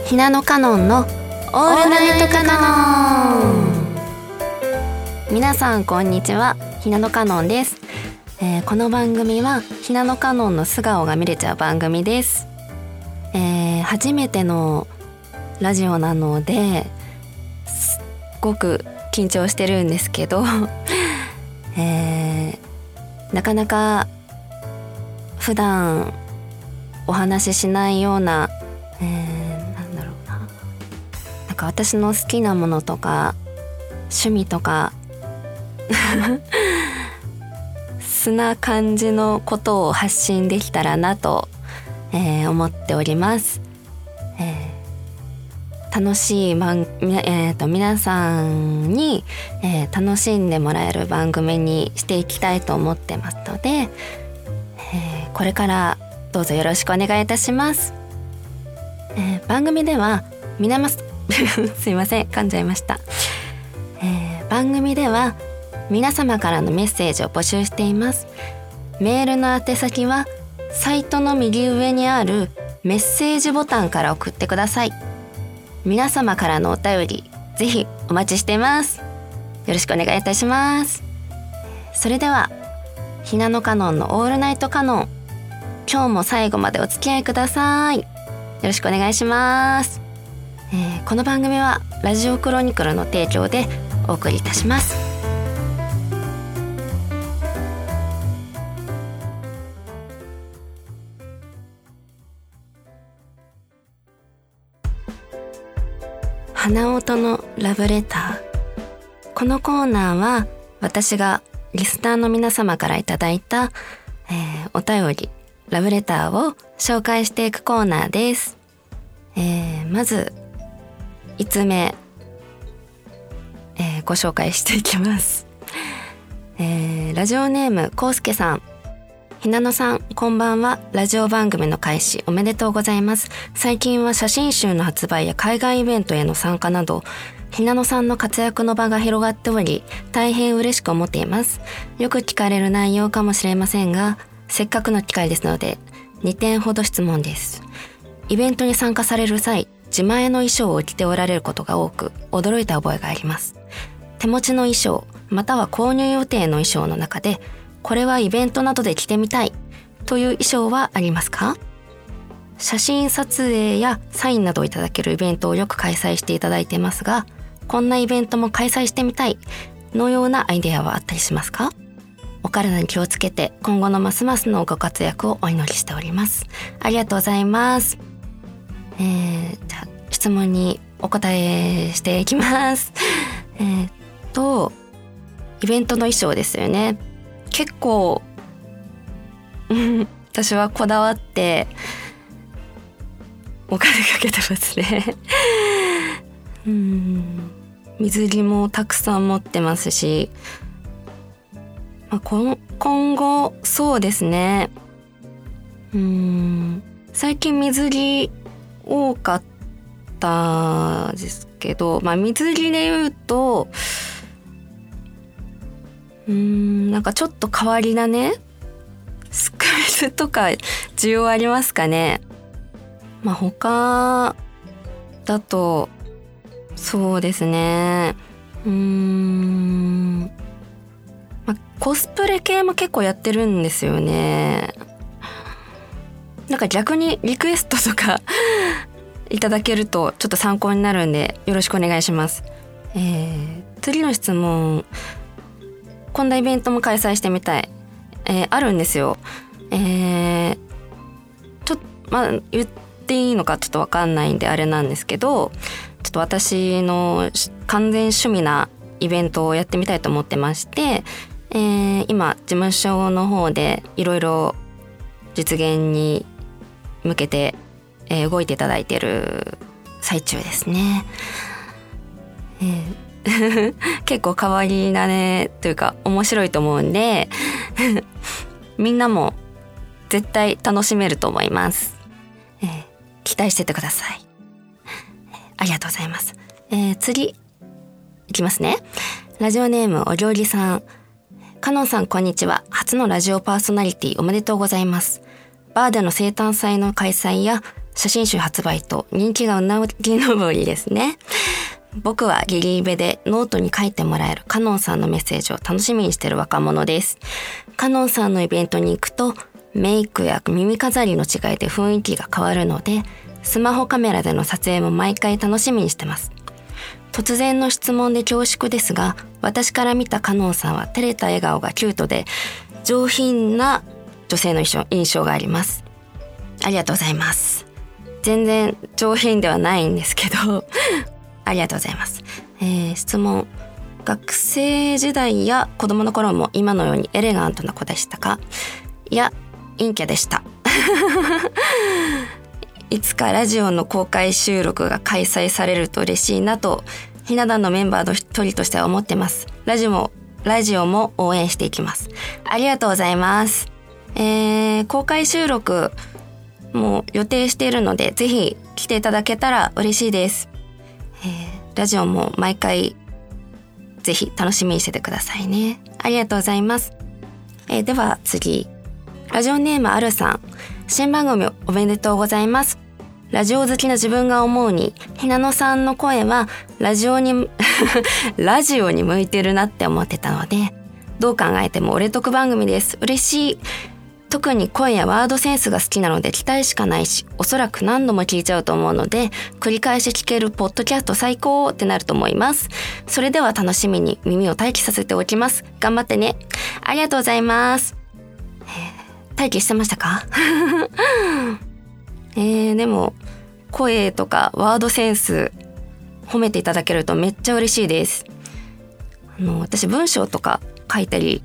ひなのかのんのオールナイトカノン。皆さんこんにちは、ひなのかのんです。この番組はひなのかのんの素顔が見れちゃう番組です。初めてのラジオなのですっごく緊張してるんですけど、なかなか普段お話ししないような、なんか私の好きなものとか趣味とか素な感じのことを発信できたらなと、思っております。楽しい皆さんに、楽しんでもらえる番組にしていきたいと思ってますので、これからどうぞよろしくお願いいたします。番組ではすいません、噛んじゃいました。番組では皆様からのメッセージを募集しています。メールの宛先はサイトの右上にあるメッセージボタンから送ってください。皆様からのお便りぜひお待ちしています。よろしくお願いいたします。それではひなのかのんのオールナイトカノン、今日も最後までお付き合いください。よろしくお願いします。この番組はラジオクロニクルの提供でお送りいたします。花音のラブレター。このコーナーは私がリスナーの皆様からいただいた、お便りラブレターを紹介していくコーナーです。まず5つ目、ご紹介していきます。ラジオネームこうすけさん。ひなのさん、こんばんは。ラジオ番組の開始おめでとうございます。最近は写真集の発売や海外イベントへの参加など、ひなのさんの活躍の場が広がっており、大変嬉しく思っています。よく聞かれる内容かもしれませんが、せっかくの機会ですので2点ほど質問です。イベントに参加される際、自前の衣装を着ておられることが多く、驚いた覚えがあります。手持ちの衣装または購入予定の衣装の中で、これはイベントなどで着てみたいという衣装はありますか？写真撮影やサインなどをいただけるイベントをよく開催していただいていますが、こんなイベントも開催してみたいのようなアイデアはあったりしますか？お体に気をつけて今後のますますのご活躍をお祈りしております。ありがとうございます。じゃあ質問にお答えしていきます。イベントの衣装ですよね。結構私はこだわってお金かけてますね。水着もたくさん持ってますし、今後そうですね。最近水着多かったですけど、水着で言うとなんかちょっと変わり種スクールとか需要ありますかね。他だとそうですね。コスプレ系も結構やってるんですよね。なんか逆にリクエストとかいただけるとちょっと参考になるんでよろしくお願いします。次の質問、こんなイベントも開催してみたい、あるんですよ。言っていいのかちょっと分かんないんであれなんですけど、ちょっと私の完全趣味なイベントをやってみたいと思ってまして、今事務所の方でいろいろ実現に向けて、動いていただいている最中ですね。結構変わり種というか面白いと思うんでみんなも絶対楽しめると思います。期待しててください。ありがとうございます。次いきますね。ラジオネームお料理さん。かのんさんこんにちは。初のラジオパーソナリティおめでとうございます。バーでの生誕祭の開催や写真集発売と人気がうなぎ登りですね。僕はリリーベでノートに書いてもらえるカノンさんのメッセージを楽しみにしている若者です。カノンさんのイベントに行くとメイクや耳飾りの違いで雰囲気が変わるので、スマホカメラでの撮影も毎回楽しみにしてます。突然の質問で恐縮ですが、私から見たカノンさんは照れた笑顔がキュートで上品な女性の印象があります。ありがとうございます。全然上品ではないんですけどありがとうございます。質問。学生時代や子供の頃も今のようにエレガントな子でしたか？いや、陰キャでしたいつかラジオの公開収録が開催されると嬉しいなとひな壇のメンバーの一人としては思ってます。ラジオも応援していきます。ありがとうございます。公開収録も予定しているので、ぜひ来ていただけたら嬉しいです。ラジオも毎回ぜひ楽しみにしててくださいね。ありがとうございます。では次、ラジオネームあるさん、新番組おめでとうございます。ラジオ好きな自分が思うに、ひなのさんの声はラジオに向いてるなって思ってたので、どう考えても俺得番組です。嬉しい。特に声やワードセンスが好きなので期待しかないし、おそらく何度も聞いちゃうと思うので、繰り返し聞けるポッドキャスト最高ってなると思います。それでは楽しみに耳を待機させておきます。頑張ってね。ありがとうございます。待機してましたかでも声とかワードセンス褒めていただけるとめっちゃ嬉しいです。私文章とか書いたり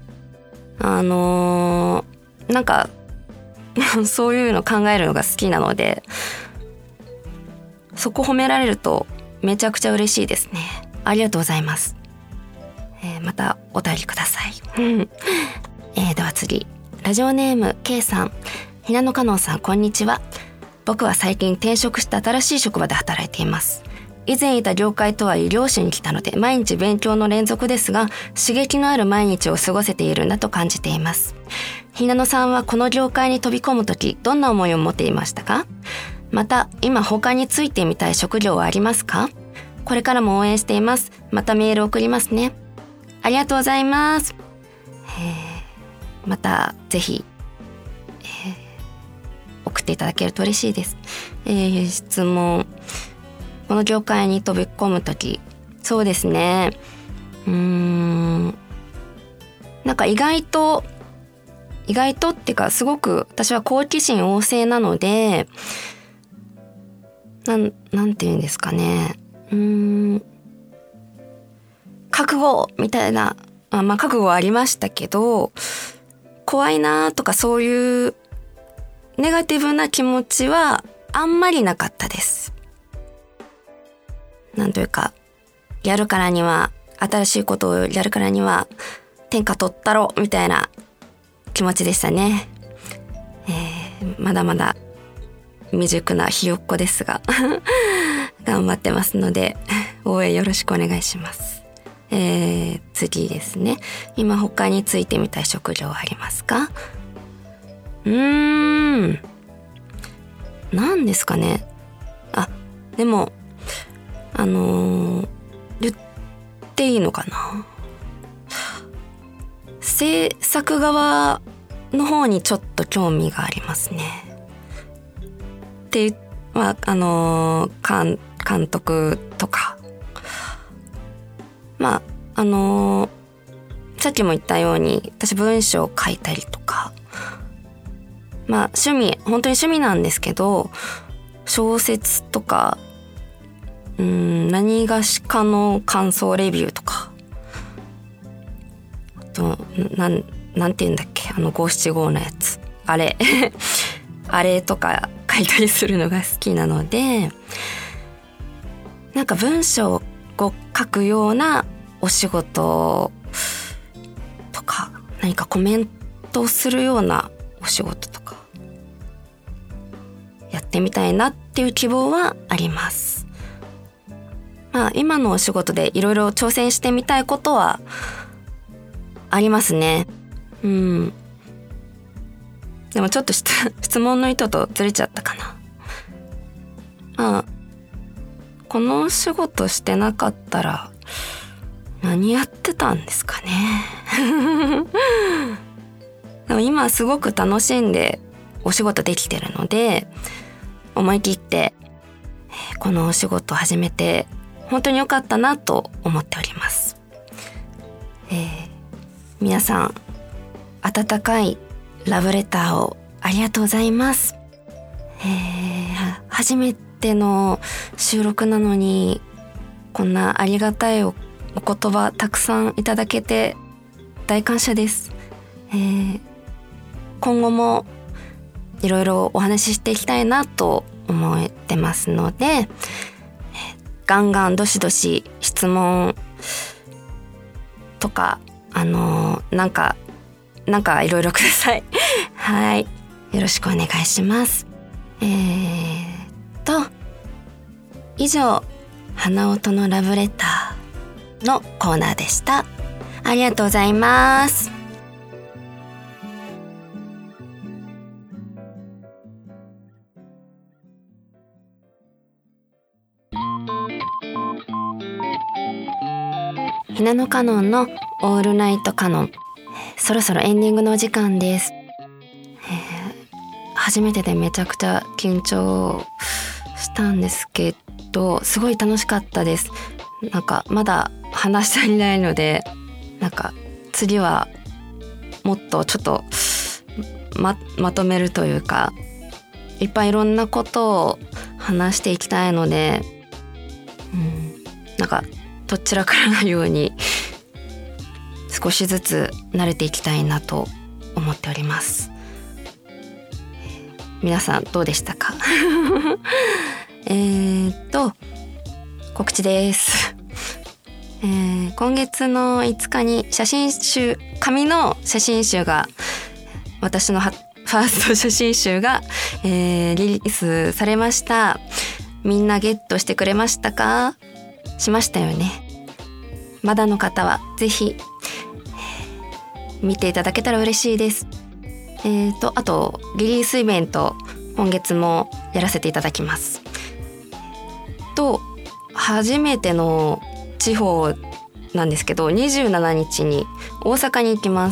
なんかそういうの考えるのが好きなので、そこ褒められるとめちゃくちゃ嬉しいですね。ありがとうございます。またお便りくださいでは次、ラジオネーム K さん、ひなのかのんさん、こんにちは。僕は最近転職して新しい職場で働いています。以前いた業界とは異業種に来たので、毎日勉強の連続ですが、刺激のある毎日を過ごせているんだと感じています。ひなのさんはこの業界に飛び込むとき、どんな思いを持っていましたか？また、今他についてみたい職業はありますか？これからも応援しています。またメール送りますね。ありがとうございます。またぜひ、送っていただけると嬉しいです。質問。この業界に飛び込むとき、そうですね。なんか意外とっていうか、すごく私は好奇心旺盛なので、なんていうんですかね。覚悟みたいな、覚悟はありましたけど、怖いなとかそういうネガティブな気持ちはあんまりなかったです。なんというか、やるからには、新しいことをやるからには天下取ったろみたいな気持ちでしたね。まだまだ未熟なひよっこですが頑張ってますので応援よろしくお願いします。次ですね。今他についてみたい職業はありますか？何ですかね。でも言っていいのかな。制作側の方にちょっと興味がありますね。で、監督とか、さっきも言ったように私文章を書いたりとか、本当に趣味なんですけど、小説とか何がしかの感想レビューとか、あとなんて言うんだっけ、五七五のやつ、あれとか書いたりするのが好きなので、なんか文章を書くようなお仕事とか、何かコメントをするようなお仕事とかやってみたいなっていう希望はあります。今のお仕事でいろいろ挑戦してみたいことはありますね。でもちょっと質問の意図とずれちゃったかな。 この仕事してなかったら何やってたんですかね。でも今すごく楽しんでお仕事できてるので、思い切ってこのお仕事を始めて本当に良かったなと思っております。皆さん温かいラブレターをありがとうございます。初めての収録なのにこんなありがたいお言葉たくさんいただけて大感謝です。今後もいろいろお話ししていきたいなと思ってますので、ガンガンどしどし質問とかなんかいろいろください。はい、よろしくお願いします。以上、花音のラブレターのコーナーでした。ありがとうございます。ひなのかのんのオールナイトカノン、そろそろエンディングのお時間です。初めてでめちゃくちゃ緊張したんですけど、すごい楽しかったです。まだ話し足りないので、次はもっとちょっと まとめるというか、いっぱいいろんなことを話していきたいので、どちらからないように少しずつ慣れていきたいなと思っております。皆さんどうでしたか？告知です。今月の5日に紙の写真集が、私のファースト写真集が、リリースされました。みんなゲットしてくれましたか？しましたよね。まだの方はぜひ、見ていただけたら嬉しいです。あとリリースイベント、今月もやらせていただきます。初めての地方なんですけど、27日に大阪に行きます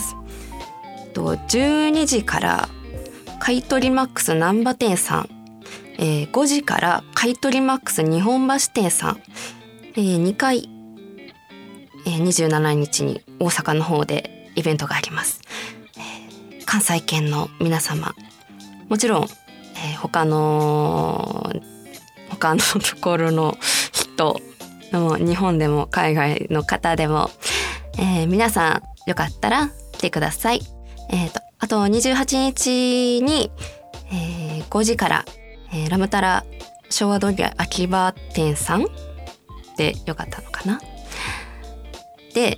。12時から買い取りマックス難波店さん、5時から買い取りマックス日本橋店さん、2回、27日に大阪の方でイベントがあります。関西圏の皆様、もちろん、他のところの人も、日本でも海外の方でも、皆さんよかったら来てください。あと28日に、5時から、ラムタラ昭和通り秋葉店さんでよかったのかな。で、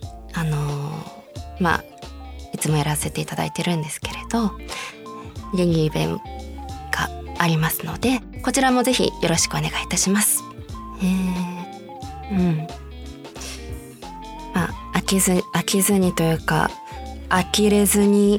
いつもやらせていただいてるんですけれど、リリーベンがありますので、こちらもぜひよろしくお願いいたします。飽きずにというか、呆れずに、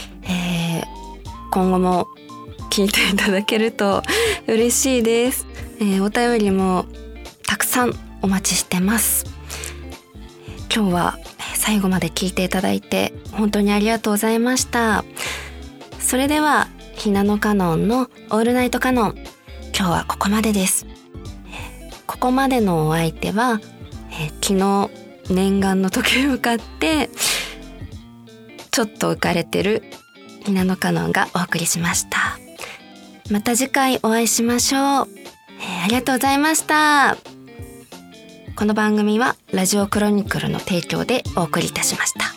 今後も聞いていただけると嬉しいです。お便りもたくさんお待ちしてます。今日は最後まで聞いていただいて本当にありがとうございました。それではひなのかのんのオールナイトカノン、今日はここまでです。ここまでのお相手は、昨日念願の時計を買ってちょっと浮かれてるひなのかのんがお送りしました。また次回お会いしましょう。ありがとうございました。この番組はラジオクロニクルの提供でお送りいたしました。